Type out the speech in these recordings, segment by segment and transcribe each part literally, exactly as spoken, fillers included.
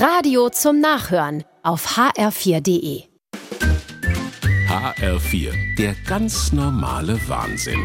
Radio zum Nachhören auf h r vier punkt d e. H R vier, der ganz normale Wahnsinn.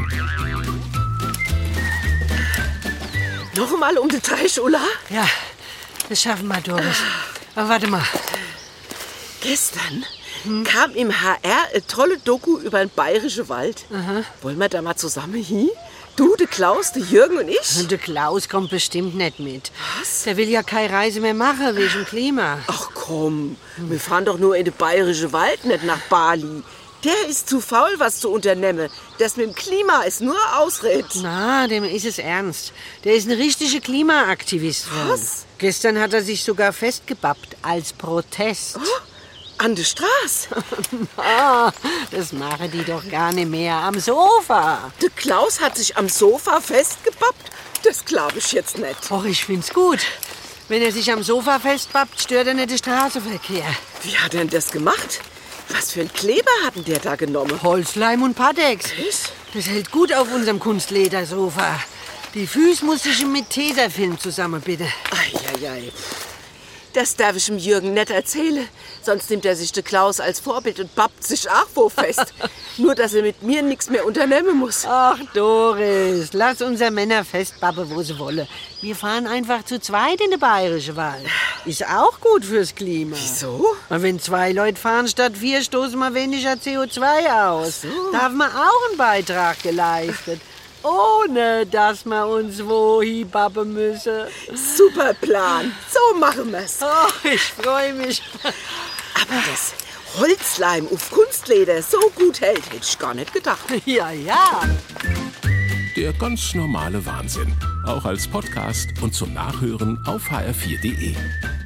Noch einmal um den Teich, Ulla? Ja, das schaffen wir, Doris. Aber warte mal. Gestern hm? kam im H R eine tolle Doku über den bayerischen Wald. Aha. Wollen wir da mal zusammen hin? Du, der Klaus, der Jürgen und ich? Und der Klaus kommt bestimmt nicht mit. Was? Der will ja keine Reise mehr machen wegen dem Klima. Ach komm, hm. wir fahren doch nur in den bayerischen Wald, nicht nach Bali. Der ist zu faul, was zu unternehmen. Das mit dem Klima ist nur Ausrede. Na, dem ist es ernst. Der ist ein richtiger Klimaaktivist. Was? Gestern hat er sich sogar festgebappt als Protest. Oh, an der Straße? Ah, das machen die doch gar nicht mehr. Am Sofa. Der Klaus hat sich am Sofa festgebappt? Das glaube ich jetzt nicht. Och, ich find's gut. Wenn er sich am Sofa festbappt, stört er nicht den Straßenverkehr. Wie hat er denn das gemacht? Was für ein Kleber hat denn der da genommen? Holzleim und Patex. Was? Das hält gut auf unserem Kunstledersofa. Die Füße muss ich mit Tesafilm zusammenbinden. Eieiei. Das darf ich dem Jürgen nicht erzählen. Sonst nimmt er sich den Klaus als Vorbild und bappt sich auch wo fest. Nur, dass er mit mir nichts mehr unternehmen muss. Ach, Doris, lass unsere Männer festbappen, wo sie wollen. Wir fahren einfach zu zweit in den bayerischen Wald. Ist auch gut fürs Klima. Wieso? Und wenn zwei Leute fahren statt vier, stoßen wir weniger C O zwei aus. So. Da haben wir auch einen Beitrag geleistet. Ohne, dass wir uns wo hinbappen müssen. Super Plan. So machen wir's. Oh, ich freue mich. Aber das Holzleim auf Kunstleder so gut hält, hätte ich gar nicht gedacht. Ja, ja. Der ganz normale Wahnsinn. Auch als Podcast und zum Nachhören auf h r vier punkt d e.